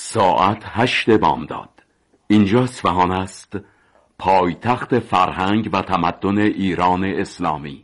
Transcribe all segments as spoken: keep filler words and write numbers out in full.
ساعت هشت بامداد. اینجا اصفهان است، پایتخت فرهنگ و تمدن ایران اسلامی.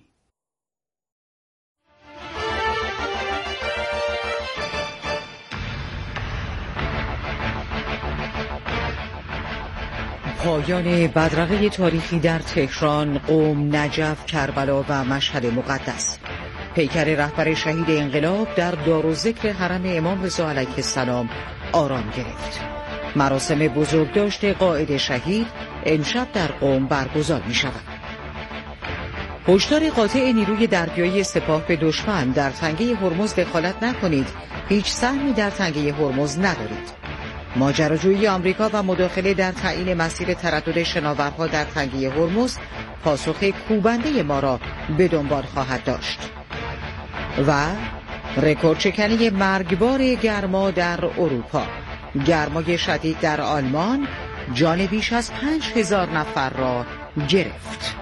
پایان بدرقه تاریخی در تهران، قم، نجف، کربلا و مشهد مقدس. پیکر رهبر شهید انقلاب در دارالذکر حرم امام رضا علیه السلام آرام گرفت. مراسم بزرگداشت قائد شهید امشب در قم برگزار می شود. هشدار قاطع نیروی دریایی سپاه به دشمن: در تنگه هرمز دخالت نکنید، هیچ سهمی در تنگه هرمز ندارید. ماجراجویی آمریکا و مداخله در تعیین مسیر تردد شناورها در تنگه هرمز پاسخ کوبنده ما را به دنبال خواهد داشت. و رکورد شکنی مرگبار گرما در اروپا. گرمای شدید در آلمان جان بیش از پنج هزار نفر را گرفت.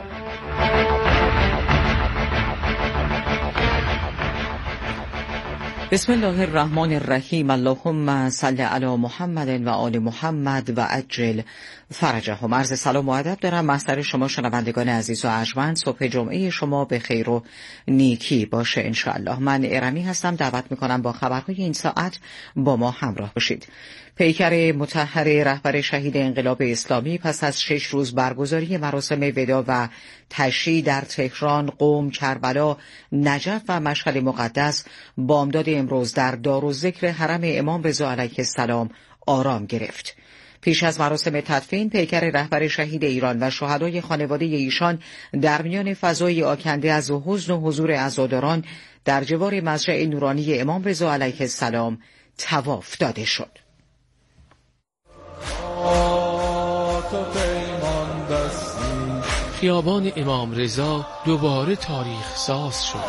بسم الله الرحمن الرحیم. اللهم صل علی محمد و آل محمد و عجل فرجهم. عرض سلام و ادب دارم مصدر شما شنوندگان عزیز و ارجمند. صبح جمعه شما به خیر و نیکی باشه انشاءالله. من ارمی هستم، دعوت میکنم با خبرهای این ساعت با ما همراه باشید. پیکر مطهر رهبر شهید انقلاب اسلامی پس از شش روز برگزاری مراسم وداع و تشییع در تهران، قم، کربلا، نجف و مشهد مقدس بامداد امروز در دارالذکر حرم امام رضا علیه السلام آرام گرفت. پیش از مراسم تدفین، پیکر رهبر شهید ایران و شهدای خانواده ایشان در میان فضای آکنده از حزن و حضور عزاداران در جوار مضجع نورانی امام رضا علیه السلام طواف داده شد. خیابان امام رضا دوباره تاریخ ساز شد.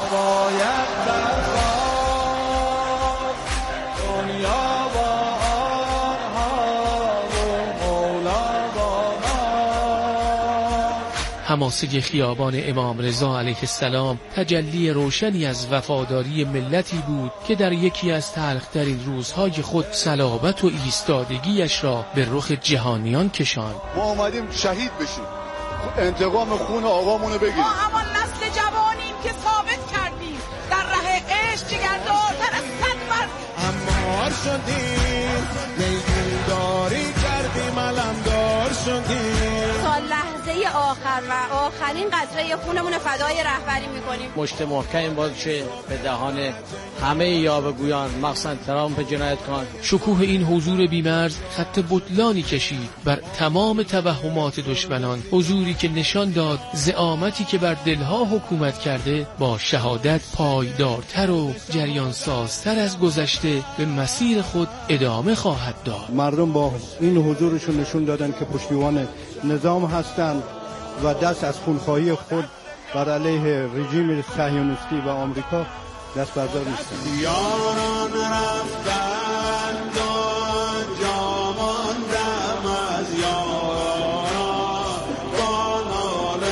حماسه خیابان امام رضا علیه السلام تجلی روشنی از وفاداری ملتی بود که در یکی از تلخ‌ترین روزهای خود صلابت و ایستادگیش را به رخ جهانیان کشاند. ما اومدیم شهید بشیم، انتقام خون آقامونو بگیریم. ما همان نسل جوانیم که ثابت کردیم در ره عشق جگردارتر از صد مرد. امار شدیم، نیگوداری کردیم، علمدار شدیم. تا لحظه آخر و آخرین قطره خونمون فدای رهبری میکنیم. مشت محکم باشه به دهان همه یاوه‌گویان، مخصوصا ترامپ جنایتکار. شکوه این حضور بیمرز خط بطلانی کشید بر تمام توهمات دشمنان، حضوری که نشان داد زعامتی که بر دلها حکومت کرده با شهادت پایدارتر و جریان سازتر از گذشته به مسیر خود ادامه خواهد داد. مردم با این حضورشون نشون دادن که پشتیبان نظام هستند و دست از خونخواهی خود بر علیه رژیم صهیونیستی و آمریکا دست بردار نیستند. یاران رفتند و جاماندم از یاران بانال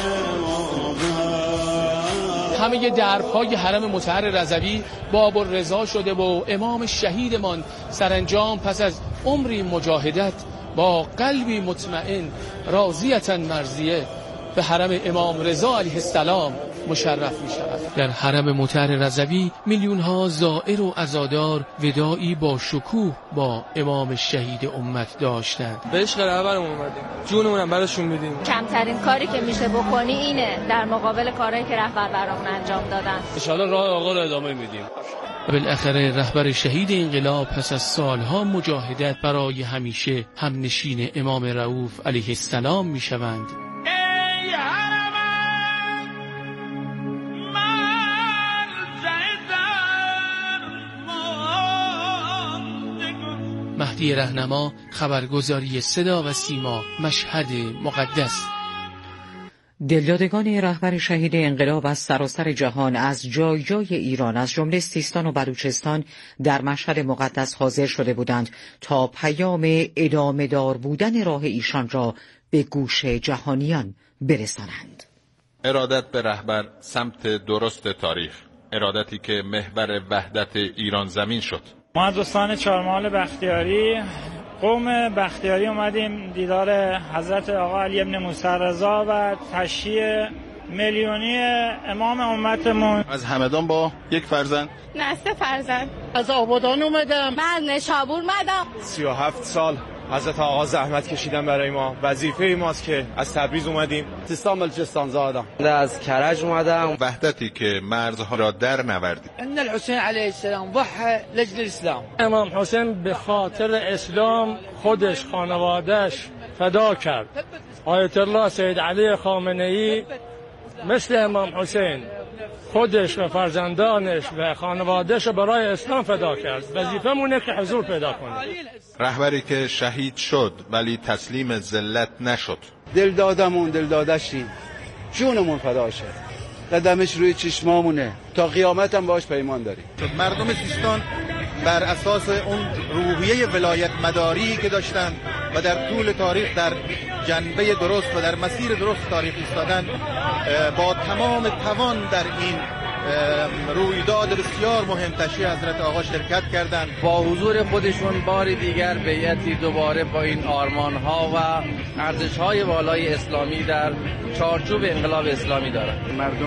مومن. همه درپای حرم مطهر رضوی باب الرضا شده و امام شهیدمان سرانجام پس از عمری مجاهدت با قلبی مطمئن راضیةً مرضیه به حرم امام رضا علیه السلام مشرف می شود. در حرم مطهر رضوی میلیون ها زائر و عزادار وداعی با شکوه با امام شهید امت داشتند. به عشق رهبرمون اومدیم، جونمون براشون میدیم. کمترین کاری که میشه بکنی اینه در مقابل کارهایی که رهبر برامون انجام دادن. ان شاءالله راه آقا رو ادامه میدیم. بالاخره رهبر شهید انقلاب پس از سالها مجاهدت برای همیشه همنشین امام رؤوف علیه السلام می شوند. مهدی رهنما، خبرگزاری صدا و سیما، مشهد مقدس. دلدادگان رهبر شهید انقلاب از سراسر جهان، از جای جای ایران، از جمله سیستان و بلوچستان در مشهد مقدس حاضر شده بودند تا پیام ادامه دار بودن راه ایشان را به گوش جهانیان برسانند. ارادت به رهبر سمت درست تاریخ، ارادتی که محور وحدت ایران زمین شد. ما از استان چهارمحال بختیاری قوم بختیاری اومدیم دیدار حضرت آقا علی ابن موسی رضا و تشییع میلیونی امام امتمون. از همدان با یک فرزند، نه سه فرزند. از آبادان اومدم. من نشابور اومدم. سی و هفت سال حضرت آقا زحمت کشیدن برای ما. وظیفه ماست که از تبریز اومدیم. سیستان بلوچستان زادم. از کرج اومدم. وحدتی که مرزها را در نوردید. ان الحسین علیه السلام ضحى لاجل الاسلام. امام حسین به خاطر اسلام خودش، خانواده‌اش فدا کرد. آیت الله سید علی خامنه‌ای مثل امام حسین خودش و فرزندانش و خانواده‌اش برای اسلام فدا کرد. وظیفه‌مونه که حضور پیدا کنیم. رهبری که شهید شد ولی تسلیم ذلت نشد. دل دادمون دل دادشیم، جونمون فدا شد، قدمش روی چشمامونه، تا قیامت هم باش پیمان داریم. مردم سیستان بر اساس اون روحیه ولایت مداری که داشتن و در طول تاریخ در جنبه درست و در مسیر درست تاریخ ایستادن، با تمام توان در این رویداد بسیار مهم تشییع حضرت آقا شرکت کردند. با حضور خودشون بار دیگر بیعتی دوباره با این آرمان‌ها و ارزش‌های والای اسلامی در چارچوب انقلاب اسلامی دارند. مردم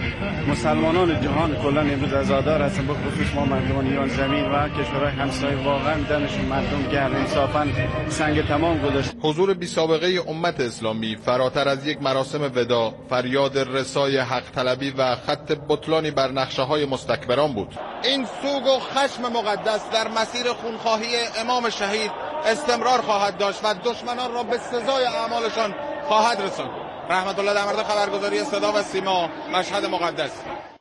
مسلمانان جهان کلا امروز عزادار هستن، به خصوص ما مردمان ایران زمین و کشورهای همسایه واقعا دمشون مردم گرم، انصافا سنگ تمام گذاشت. حضور بی سابقه امت اسلامی فراتر از یک مراسم ودا، فریاد رسای حق طلبی و خط بطلانی بر نقشه‌های مستکبران بود. این سوگ و خشم مقدس در مسیر خونخواهی امام شهید استمرار خواهد داشت و دشمنان را به سزای اعمالشان خواهد رساند. رحمت الله در مورد خبرگزاری صدا و سیما، مشهد مقدس.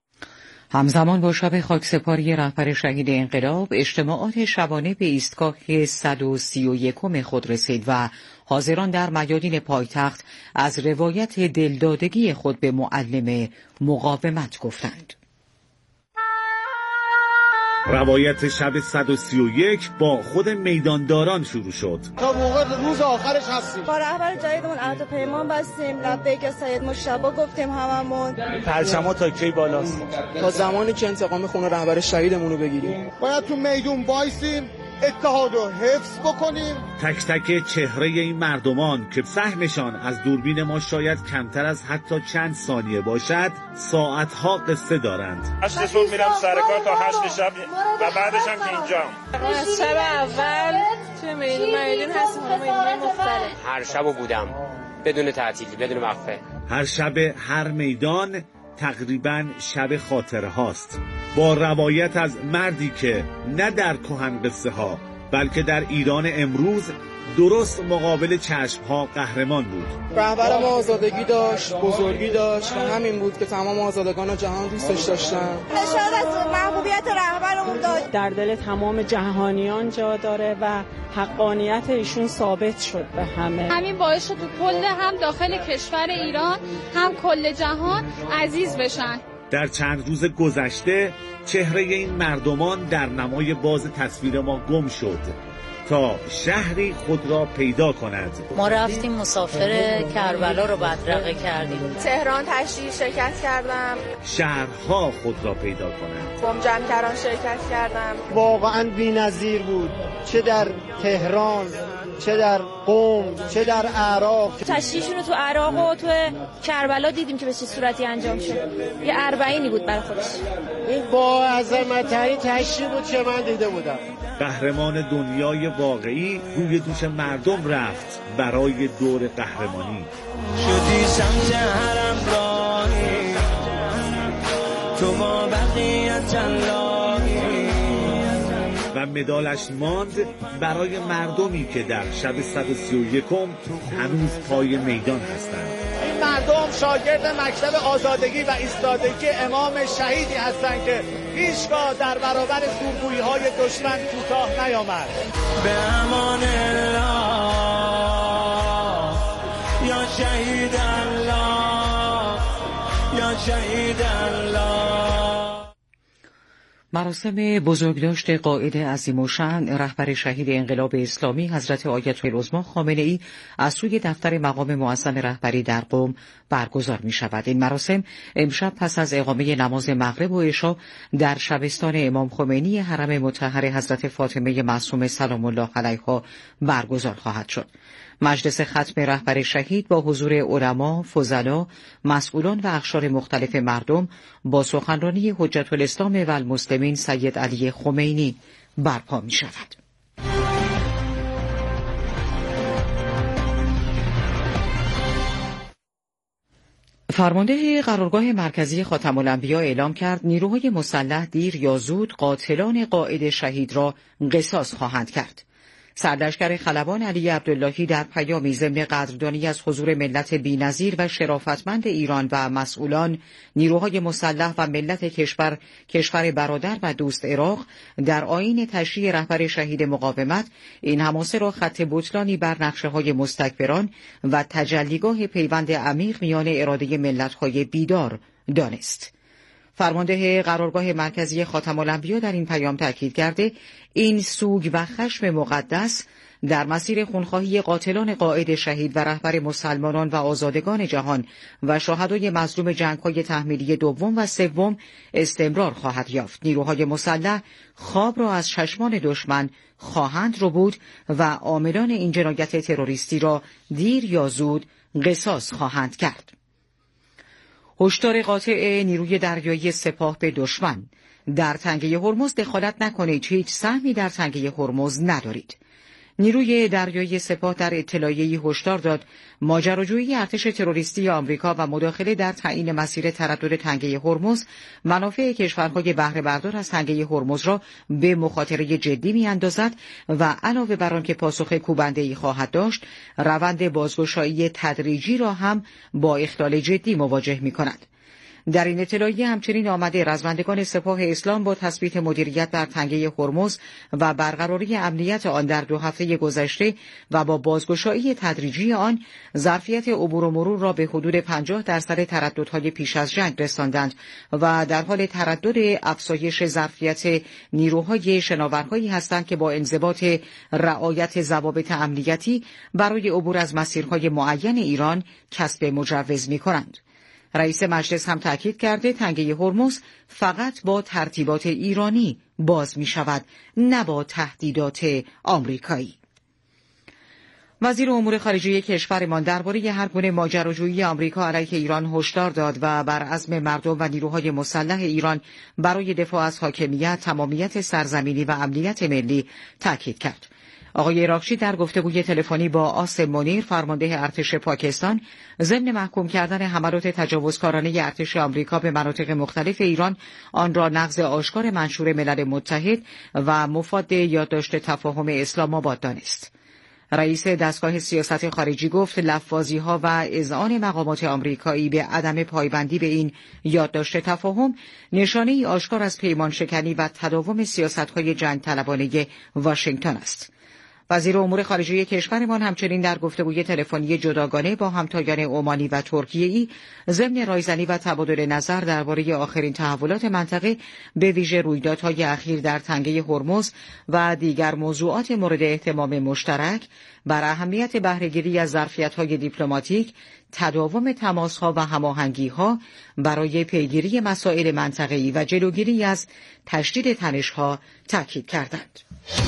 همزمان با شب خاکسپاری رهبر شهید انقلاب، اجتماعات شبانه به ایستگاه صد و سی و یکم خود رسید و حاضران در میادین پایتخت از روایت دلدادگی خود به معلم مقاومت گفتند. روایت شب صد و سی و یک با خود میدانداران شروع شد. تا موقع روز آخرش هستیم. با رهبر جدیدمون عهد و پیمان بستیم، لبیک سید مجتبی گفتیم هممون. پرچما تا کی بالاست؟ تا زمانی که انتقام خون رهبر شهیدمون رو بگیریم. باید تو میدون وایسیم، اتحاد رو حفظ بکنیم. تک تک چهره این مردمان که سهمشان از دوربین ما شاید کمتر از حتی چند ثانیه باشد، ساعتها قصه دارند. هشت صبح میرم سرکار تا هشت شب و بعدش هم که اینجا. از شب اول توی میدون میدون هستیم، میدون مختلف. هر شبو بودم بدون تعطیلی، بدون وقفه. هر شب هر میدان تقریباً شب خاطره هاست، با روایت از مردی که نه در کهن قصه ها بلکه در ایران امروز درست مقابل چشم ها قهرمان بود. رهبر ما آزادگی داشت، بزرگی داشت و همین بود که تمام آزادگان جهان دوستش داشتن. نشان از محبوبیت رهبرمون داشت. در دل تمام جهانیان جا داره و حقانیت ایشون ثابت شد به همه. همین باعث شد تو کل هم داخل کشور ایران هم کل جهان عزیز بشن. در چند روز گذشته چهره این مردمان در نمای باز تصویر ما گم شد تا شهری خود را پیدا کند. ما رفتیم مسافر کربلا رو بدرقه کردیم. تهران تشریح شرکت کردم. شهرها خود را پیدا کنند. بم جمع‌کران شرکت کردم. واقعا بی‌نظیر بود، چه در تهران، چه در قم، چه در عراق. تشریحشون رو تو عراق و تو کربلا دیدیم که به چه صورتی انجام شد. یه اربعینی بود برای خودش. این با عظمت‌ترین تشریح بود که من دیده بودم. قهرمان دنیای واقعی روی دوش مردم رفت برای دور قهرمانی. شدی سمت حرم راهی، تو با بقیت جلاهی، و مدالش ماند برای مردمی که در شب صد و سی و یکم هنوز پای میدان هستند. این مردم شاگرد مکتب آزادگی و ایستادگی امام شهیدی هستند که هیچگاه در برابر زورگویی‌های دشمن کوتاه نیامد. به امان الله یا شهید الله یا شهید الله. مراسم بزرگداشت قائد عظیم‌الشأن رهبر شهید انقلاب اسلامی حضرت آیت العظمی خامنه‌ای از سوی دفتر مقام معظم رهبری در قم برگزار می‌شود. این مراسم امشب پس از اقامه نماز مغرب و عشا در شبستان امام خمینی حرم مطهر حضرت فاطمه معصومه سلام الله علیها برگزار خواهد شد. مجلس ختم رهبر شهید با حضور علما، فضلا، مسئولان و اقشار مختلف مردم با سخنرانی حجت الاسلام و المسلمین سید علی خمینی برپا می شود. فرمانده قرارگاه مرکزی خاتم الانبیا اعلام کرد نیروهای مسلح دیر یا زود قاتلان قائد شهید را قصاص خواهند کرد. سرلشکر خلبان علی عبداللهی در پیامی ضمن قدردانی از حضور ملت بی‌نظیر و شرافتمند ایران و مسئولان، نیروهای مسلح و ملت کشور کشور برادر و دوست عراق در آیین تشییع رهبر شهید مقاومت این حماسه را خط بطلانی بر نقشه‌های مستکبران و تجلیگاه پیوند عمیق میان اراده ملت‌های بیدار دانست. فرمانده قرارگاه مرکزی خاتم الانبیا در این پیام تاکید کرده این سوگ و خشم مقدس در مسیر خونخواهی قاتلان قائد شهید و رهبر مسلمانان و آزادگان جهان و شهدای مظلوم جنگ‌های تحمیلی دوم و سوم استمرار خواهد یافت. نیروهای مسلح خواب را از چشمان دشمن خواهند ربود و عاملان این جنایت تروریستی را دیر یا زود قصاص خواهند کرد. هشدار قاطع نیروی دریایی سپاه به دشمن: در تنگه هرمز دخالت نکنید، هیچ سهمی در تنگه هرمز ندارید. نیروی دریایی سپاه در اطلاعیه‌ای هشدار داد ماجراجویی ارتش تروریستی آمریکا و مداخله در تعیین مسیر تردد تنگه هرمز منافع کشورهای بهره بردار از تنگه هرمز را به مخاطره جدی می‌اندازد و علاوه بر آنکه پاسخ کوبنده‌ای خواهد داشت، روند بازگشایی تدریجی را هم با اخلال جدی مواجه می‌کند. در این اطلاعیه همچنین آمده رزمندگان سپاه اسلام با تثبیت مدیریت در تنگه هرمز و برقراری امنیت آن در دو هفته گذشته و با بازگشایی تدریجی آن ظرفیت عبور و مرور را به حدود پنجاه درصد ترددهای پیش از جنگ رساندند و در حال تردد افزایش ظرفیت نیروهای شناورهایی هستند که با انضباط رعایت ضوابط امنیتی برای عبور از مسیرهای معین ایران کسب مجوز می‌کنند. رئیس مجلس هم تاکید کرده تنگه هرمز فقط با ترتیبات ایرانی باز می شود، نه با تهدیدات آمریکایی. وزیر امور خارجه کشورمان درباره هر گونه ماجراجویی آمریکا علیه ایران هشدار داد و بر عزم مردم و نیروهای مسلح ایران برای دفاع از حاکمیت، تمامیت سرزمینی و امنیت ملی تاکید کرد. آقای عراقچی در گفتگوی تلفنی با آسم منیر فرمانده ارتش پاکستان ضمن محکوم کردن حملات تجاوزکارانه ارتش آمریکا به مناطق مختلف ایران آن را نقض آشکار منشور ملل متحد و مفاد یادداشت تفاهم اسلام آباد دانست. رئیس دستگاه سیاست خارجی گفت لفاظی‌ها و اذعان مقامات آمریکایی به عدم پایبندی به این یادداشت تفاهم نشانه‌ای آشکار از پیمان شکنی و تداوم سیاست‌های جنگ طلبانه واشنگتن است. وزیر امور خارجه کشورمان همچنین در گفتگوی تلفنی جداگانه با همتایان عمانی و ترکیه‌ای ضمن رایزنی و تبادل نظر درباره آخرین تحولات منطقه به ویژه رویدادهای اخیر در تنگه هرمز و دیگر موضوعات مورد اهتمام مشترک بر اهمیت بهره‌گیری از ظرفیت‌های دیپلماتیک، تداوم تماس‌ها و هماهنگی‌ها برای پیگیری مسائل منطقه‌ای و جلوگیری از تشدید تنش‌ها تاکید کردند.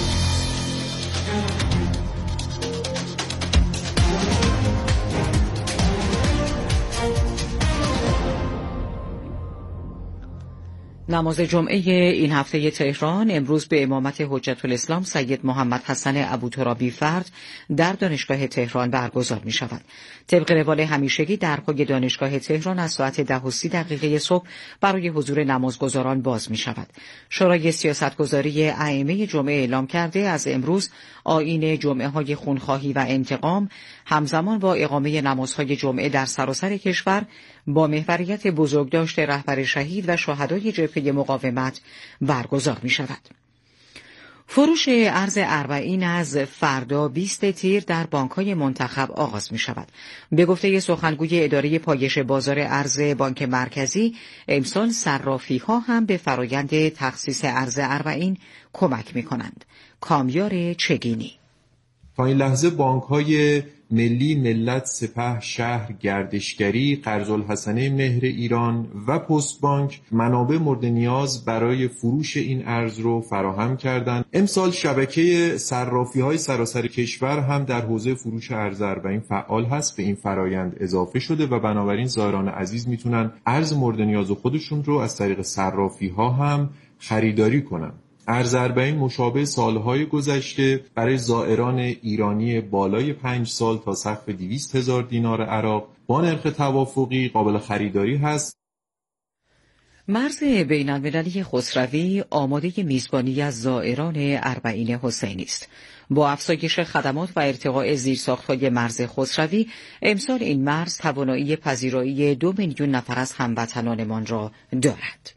نماز جمعه این هفته تهران امروز به امامت حجت الاسلام سید محمد حسن ابوترابی فرد در دانشگاه تهران برگزار می شود. طبق روال همیشگی درهای دانشگاه تهران از ساعت ده و سی دقیقه صبح برای حضور نمازگزاران باز می شود. شورای سیاستگذاری ائمه جمعه اعلام کرده از امروز آیین جمعه های خونخواهی و انتقام همزمان با اقامه نمازهای جمعه در سراسر کشور با محوریت بزرگداشت رهبر شهید و شهدای جبهه مقاومت برگزار می شود. فروش ارز اربعین از فردا بیست تیر در بانک‌های منتخب آغاز می شود. به گفته سخنگوی اداره پایش بازار ارز بانک مرکزی، امسال صرافی‌ها هم به فرایند تخصیص ارز اربعین کمک می کنند. کامیار چگینی: تا این لحظه بانک‌های ملی، ملت، سپه، شهر، گردشگری، قرض‌الحسنه مهر ایران و پست بانک منابع مورد نیاز برای فروش این ارز رو فراهم کردند. امسال شبکه صرافی‌های سراسر کشور هم در حوزه فروش ارز اربعین فعال هست، به این فرایند اضافه شده و بنابراین زائران عزیز میتونن ارز مورد نیاز خودشون رو از طریق صرافی‌ها هم خریداری کنن. ارز اربعین مشابه سالهای گذشته برای زائران ایرانی بالای پنج سال تا سقف دویست هزار دینار عراق با نرخ توافقی قابل خریداری هست. مرز بین‌المللی خسروی آماده میزبانی از زائران اربعین حسینی است. با افزایش خدمات و ارتقاء زیرساخت‌های مرز خسروی، امسال این مرز توانایی پذیرایی دو میلیون نفر از هموطنانمان را دارد.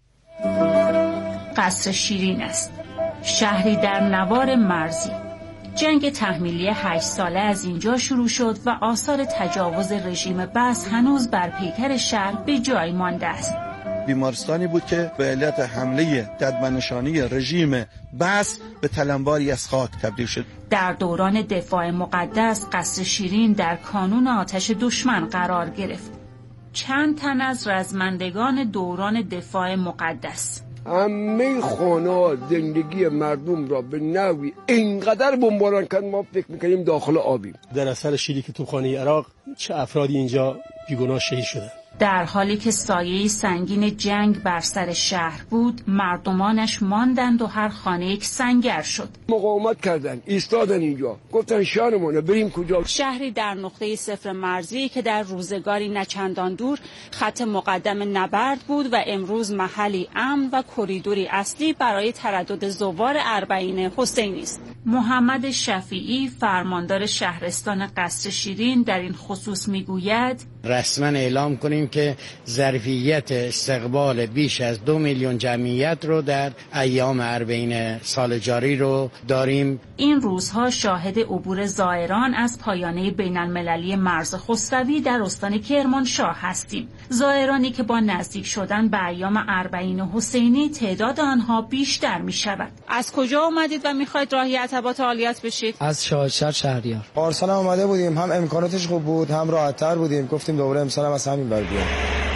قصر شیرین است، شهری در نوار مرزی. جنگ تحمیلی هشت ساله از اینجا شروع شد و آثار تجاوز رژیم بعث هنوز بر پیکر شهر به جای مانده است. بیمارستانی بود که به علت حمله ددمنشانی رژیم بعث به تلمباری از خاک تبدیل شد. در دوران دفاع مقدس، قصر شیرین در کانون آتش دشمن قرار گرفت. چند تن از رزمندگان دوران دفاع مقدس همه خانه زندگی مردم را به نوی اینقدر بمباران کرد ما فکر میکنیم داخل آبیم. در اثر شلیک توپخانه عراق چه افرادی اینجا بیگناه شهید شدند. در حالی که سایه سنگین جنگ بر سر شهر بود، مردمانش ماندند و هر خانه یک سنگر شد. مقاومت کردند، ایستادن اینجا، گفتن شهرمونه بریم کجا؟ شهری در نقطه صفر مرزی که در روزگاری نچندان دور خط مقدم نبرد بود و امروز محلی امن و کریدوری اصلی برای تردد زوار اربعین حسینی است. محمد شفیعی، فرماندار شهرستان قصر شیرین، در این خصوص میگوید: رسما اعلام کنیم که ظرفیت استقبال بیش از دو میلیون جمعیت رو در ایام اربعین سال جاری رو داریم. این روزها شاهد عبور زائران از پایانه بین المللی مرز خسروی در استان کرمانشاه هستیم. زائرانی که با نزدیک شدن به ایام اربعین حسینی تعداد آنها بیشتر می شود. از کجا آمدید و میخواید راهی عتبات عالیات بشید؟ از شاهشهر شهریار. پارسال آمده بودیم، هم امکاناتش خوب بود هم راحت‌تر بودیم، گفتیم دوباره امسال هم از همین بر بیام.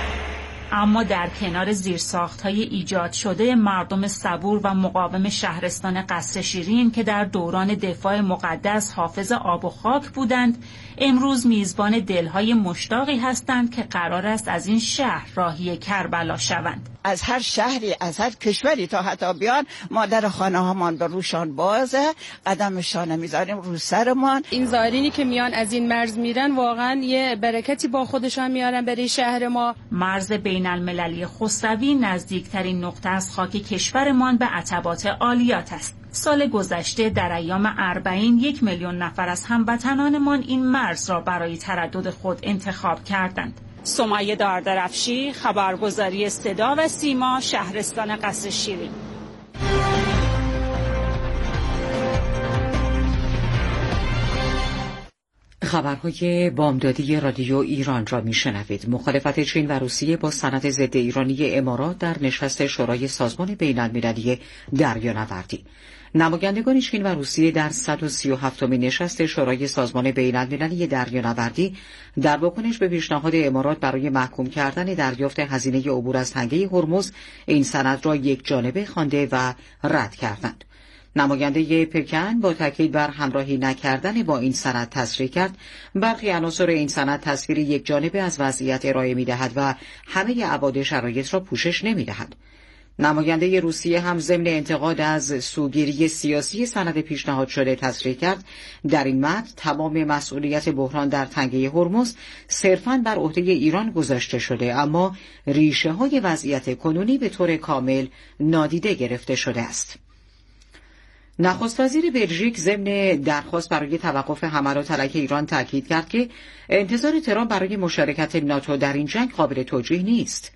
اما در کنار زیرساخت‌های ایجاد شده، مردم صبور و مقاوم شهرستان قصر شیرین که در دوران دفاع مقدس حافظ آب و خاک بودند، امروز میزبان دلهای مشتاقی هستند که قرار است از این شهر راهی کربلا شوند. از هر شهری، از هر کشوری تا حتی بیان، ما در خانه هامان به روشان بازه، قدمشان میذاریم رو سرمان. این زائرینی که میان از این مرز میرن واقعا یه برکتی با خودشان میارن برای شهر ما. مرز بین المللی خسروی نزدیکترین نقطه از خاک کشورمان به عتبات عالیات است. سال گذشته در ایام اربعین یک میلیون نفر از هموطنانمان این مرز را برای تردد خود انتخاب کردند. سمیه داردرفشی، خبرگزاری صدا و سیما، شهرستان قصر شیرین. خبرهای بامدادی رادیو ایران را میشنوید. مخالفت چین و روسیه با سند ضد ایرانی امارات در نشست شورای سازمان بین المللی دریانوردی. نمایندگان چین و روسیه در صد و سی و هفتمین نشست شورای سازمان بین المللی دریانوردی در واکنش به پیشنهاد امارات برای محکوم کردن دریافت هزینه عبور از تنگه هرمز این سند را یک جانبه خوانده و رد کردند. نماینده پکن با تاکید بر همراهی نکردن با این سند تصریح کرد برخی عناصر این سند تصویر یک جانبه از وضعیت ارائه می‌دهد و همه ابعاد شرایط را پوشش نمی‌دهد. نماینده روسیه هم ضمن انتقاد از سوگیری سیاسی سند پیشنهاد شده تصریح کرد در این متن تمام مسئولیت بحران در تنگه هرمز صرفاً بر عهده ایران گذاشته شده، اما ریشه‌های وضعیت کنونی به طور کامل نادیده گرفته شده است. نخست وزیر بلژیک ضمن درخواست برای توقف حملات علیه ایران تاکید کرد که انتظار ترامپ برای مشارکت ناتو در این جنگ قابل توجیه نیست.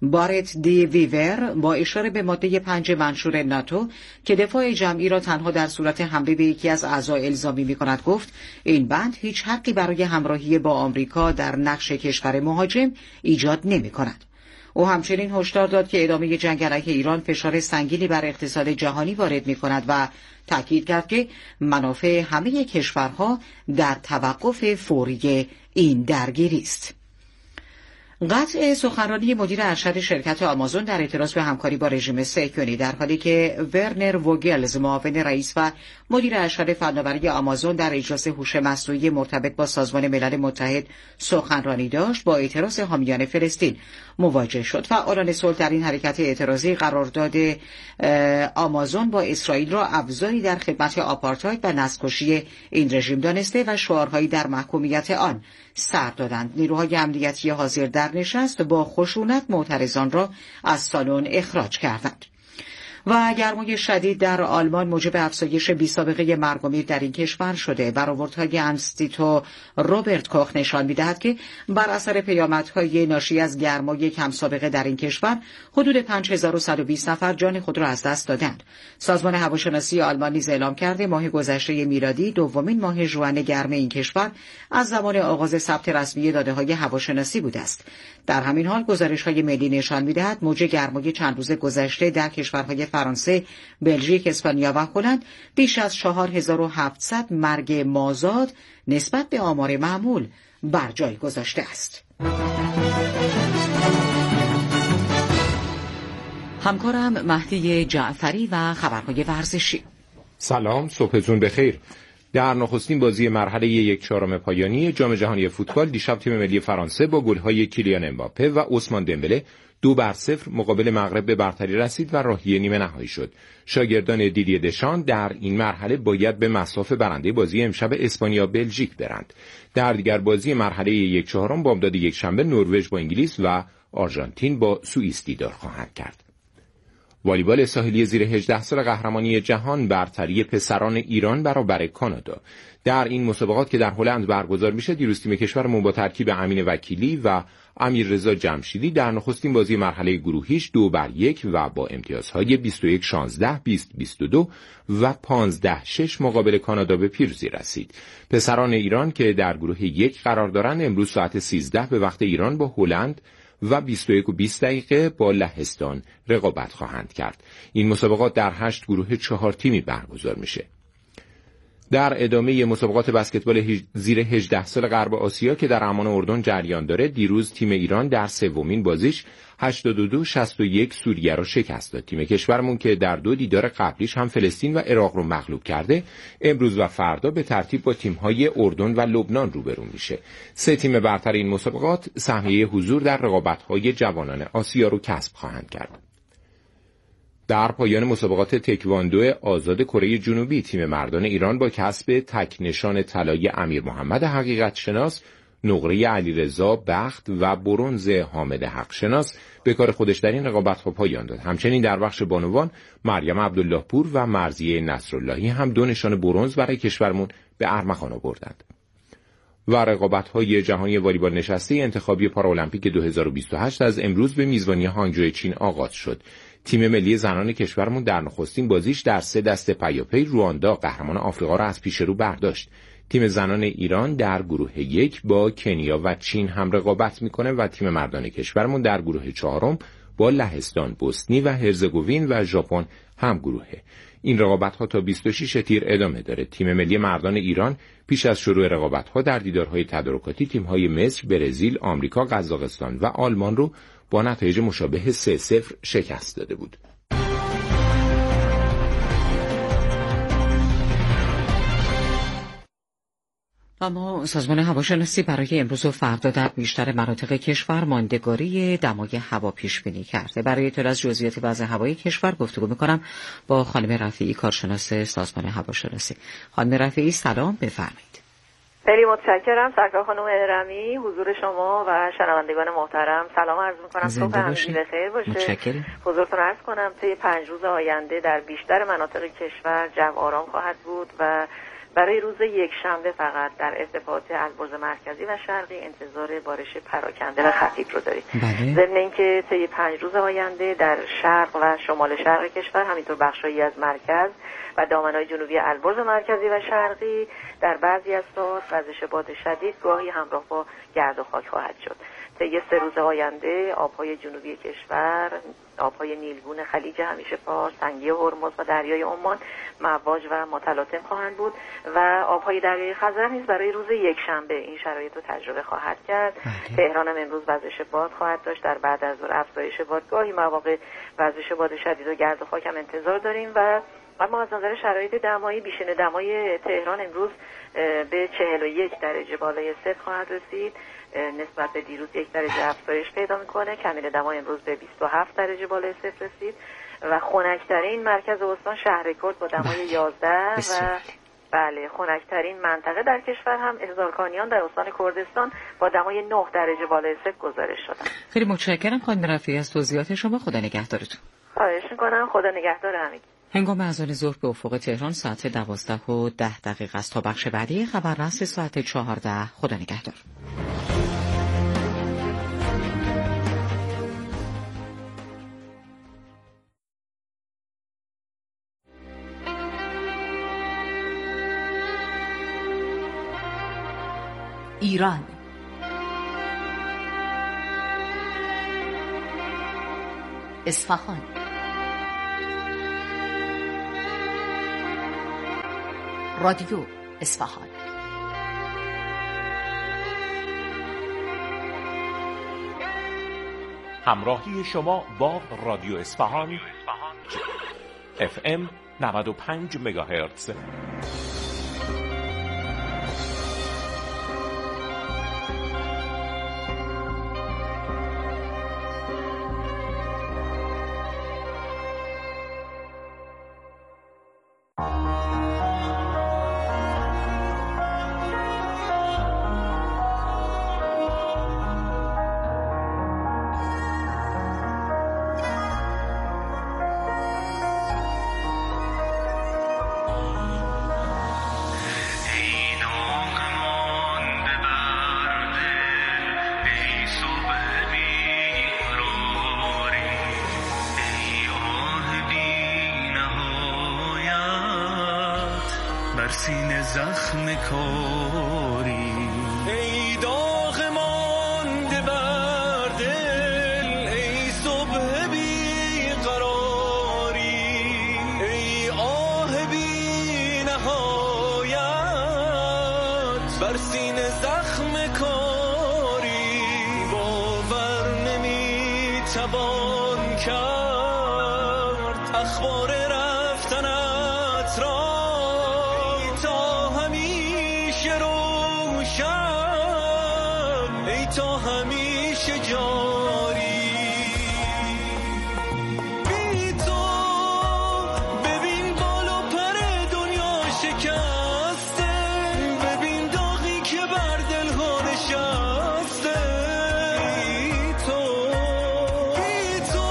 بارت دی ویور با اشاره به ماده پنج منشور ناتو که دفاع جمعی را تنها در صورت حمله به یکی از اعضا الزامی می‌کند گفت این بند هیچ حقی برای همراهی با آمریکا در نقش کشور مهاجم ایجاد نمی‌کند. او همچنین هشدار داد که ادامه جنگ علیه ایران فشار سنگینی بر اقتصاد جهانی وارد می‌کند و تاکید کرد که منافع همه کشورها در توقف فوری این درگیری است. قطع سخنرانی مدیر ارشد شرکت آمازون در اعتراض به همکاری با رژیم صهیونی در حالی که ورنر ووگلز معاون رئیس و مدیر ارشد فناوری آمازون در اجلاس هوش مصنوعی مرتبط با سازمان ملل متحد سخنرانی داشت با اعتراض حامیان فلسطین مواجه شد. فعالان صلح در این حرکت اعتراضی قرارداد آمازون با اسرائیل را ابزاری در خدمت آپارتاید و نسل‌کشی این رژیم دانسته و شعارهایی در محکومیت آن سر دادند. نیروهای امنیتی حاضر در نشست با خشونت معترضان را از سالن اخراج کردند. و گرمای شدید در آلمان موجب افزایش بی‌سابقه مرگ و میر در این کشور شده. برآوردهای انستیتو روبرت کوخ نشان می‌دهد که بر اثر پیامدهای ناشی از گرمای کم سابقه در این کشور حدود پنج هزار و صد و بیست نفر جان خود را از دست دادند. سازمان هواشناسی آلمان نیز اعلام کرده ماه گذشته میلادی دومین ماه ژوئن گرم این کشور از زمان آغاز ثبت رسمی داده‌های هواشناسی بوده است. در همین حال گزارش‌های ملی نشان می‌دهد موج گرمای چند روز گذشته در کشورهای فرانسه، بلژیک، اسپانیا و هلند بیش از چهار هزار و هفتصد مرگ مازاد نسبت به آمار معمول بر جای گذاشته است. همکارم مهدی جعفری و خبرهای ورزشی. سلام، صبحتون بخیر. در نخستین بازی مرحله یک چهارم پایانی جام جهانی فوتبال دیشب تیم ملی فرانسه با گل‌های کیلیان امباپه و عثمان دمبله دو بر صفر مقابل مغرب به برتری رسید و راهی نیمه نهایی شد. شاگردان دیدیه دشان در این مرحله باید به مصاف برنده بازی امشب اسپانیا بلژیک برند. در دیگر بازی مرحله یک چهارم بامداد یک شنبه نروژ با انگلیس و آرژانتین با سوئیس دیدار خواهند کرد. والیبال ساحلی زیر هجده سال قهرمانی جهان برتری پسران ایران برابر کانادا. در این مسابقات که در هلند برگزار میشه دیروز تیم کشورمون با ترکیب امین وکیلی و امیررضا جمشیدی در نخستین بازی مرحله گروهیش دو بر یک و با امتیازهای بیست و یک شانزده، بیست بیست و دو و پانزده شش مقابل کانادا به پیروزی رسید. پسران ایران که در گروه یک قرار دارند امروز ساعت سیزده به وقت ایران با هلند و بیست و یک و بیست دقیقه با لهستان رقابت خواهند کرد. این مسابقات در هشت گروه چهار تیمی برگزار میشه. در ادامه مسابقات بسکتبال هج... زیر هجده سال غرب آسیا که در امان اردن جریان داره دیروز تیم ایران در سومین بازیش هشتاد و دو شصت و یک سوریه را شکست داد. تیم کشورمون که در دو دیدار قبلیش هم فلسطین و عراق رو مغلوب کرده امروز و فردا به ترتیب با تیم‌های اردن و لبنان روبرو میشه. سه تیم برتر این مسابقات سهمیه حضور در رقابت‌های جوانان آسیا رو کسب خواهند کرد. در پایان مسابقات تکواندو آزاد کره جنوبی تیم مردان ایران با کسب تک نشان طلای امیر محمد حقیقت شناس، نقره علیرضا بخت و برنز حامد حق شناس به کار خودش در این رقابت‌ها پایان داد. همچنین در بخش بانوان مریم عبدالله پور و مرضیه نصراللهی هم دو نشان برنز برای کشورمون به ارمغان آوردند. و رقابت‌های جهانی والیبال نشسته انتخابی پارالمپیک دو هزار و بیست و هشت از امروز به میزبانی هانگجو چین آغاز شد. تیم ملی زنان کشورمون در نخستین بازیش در سه دسته پیاپی رواندا قهرمان آفریقا را از پیش رو برداشت. تیم زنان ایران در گروه یک با کنیا و چین هم رقابت میکنه و تیم مردان کشورمون در گروه چهارم با لهستان، بوسنی و هرزگوین و ژاپن هم گروهه. این رقابت‌ها تا بیست و شش تیر ادامه داره. تیم ملی مردان ایران پیش از شروع رقابت‌ها در دیدارهای تدارکاتی تیم‌های مصر، برزیل، آمریکا، قزاقستان و آلمان رو با نتایج مشابه سه صفر شکست داده بود. اما سازمان هواشناسی برای امروز و فردا در بیشتر مناطق کشور ماندگاری دمای هوا پیش بینی کرده. برای اطلاع از جزئیات وضع هوای کشور گفتگو می‌کنم با خانم رفیعی کارشناس سازمان هواشناسی. خانم رفیعی سلام، بفرمایید. خیلی متشکرم سرکار خانم احرمی، حضور شما و شنوندگان محترم سلام عرض می‌کنم. صبح همگی بخیر باشه. متشکرم. حضورتون عرض کنم طی پنج روز آینده در بیشتر مناطق کشور جو آرام خواهد بود و برای روز یک شنبه فقط در ارتفاعات البرز مرکزی و شرقی انتظار بارش پراکنده و خفیف رو دارید. ضمن اینکه طی پنج روز آینده در شرق و شمال شرق کشور، همینطور بخشایی از مرکز و دامنه‌های جنوبی البرز مرکزی و شرقی در بعضی از ساعات وزش باد شدید گاهی همراه با گرد و خاک خواهد شد. طی سه روز آینده آبهای جنوبی کشور، آبهای نیلگون خلیج همیشه فارس، تنگی هرمز و دریای عمان مواج و متلاطم خواهند بود و آبهای دریای خزر نیز برای روز یک شنبه این شرایط رو تجربه خواهد کرد. تهران هم امروز وزش باد خواهد داشت، در بعد از ظهر افزایش باد، گاهی مواقع وزش باد شدید و گرد و خاک هم انتظار داریم و اما از نظر شرایط دمایی بیشتر دمای تهران امروز به چهل و یک درجه بالای صفر خواهد رسید، نسبت به دیروز یک درجه افزایش پیدا میکنه. کمین دمای امروز به بیست و هفت درجه بالای صفر رسید و خنک‌ترین مرکز استان شهرکرد با دمای یازده و بله خنک‌ترین منطقه در کشور هم هزارکانیان در استان کردستان با دمای نه درجه بالای صفر گزارش شدن. خیلی متشکرم خانم رفیعی از توضیحات شما. خدا نگهدارتون. خواهش میکنم. خدا نگهدار همگی. هنگام اذان ظهر به افق تهران ساعت دوازده و ده دقیقه است. تا بخش بعدی خبر رس ساعت چهارده. خدا نگهدار. ایران اصفهان رادیو اصفهان همراهی شما با رادیو اصفهان اف ام نود و پنج مگاهرتز. سینه زخم کاری ای داغ مانده بر دل، ای صبح بی قراری، ای آه بی نهایت بر سینه زخم کاری، باور نمی توان کرد اخبار رفتنت را تا همیشه جاری. بی تو ببین بال و پر دنیا شکسته، ببین داغی که بر دلها نشسته. بی تو بی تو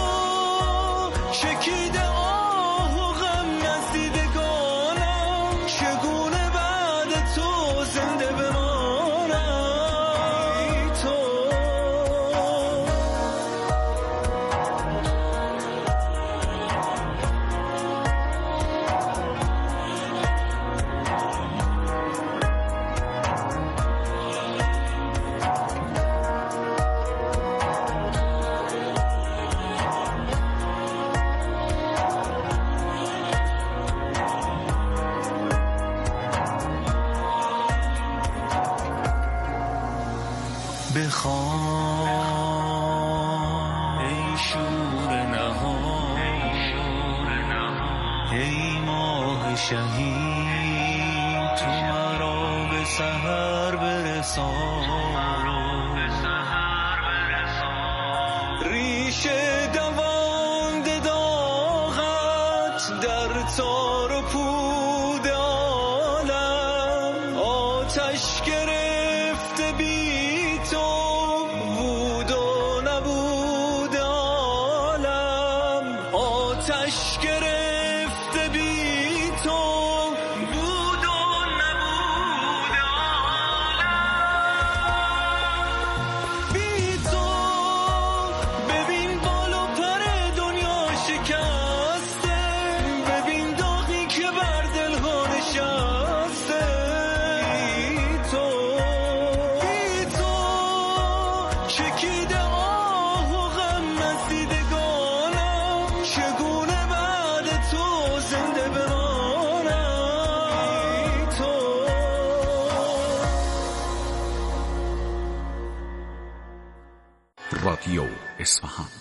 چکیده آه و غم نزدیدگانم، چگونه بعد تو زنده بمانم. بخوام ای شور نهان، ای ماه شهید، تو مرا به سحر برسان. ریش دوانده داغت در تار و پود عالم، آتش گرفته بی آتش گرفته بی تو بود و نبود رادیو اصفهان.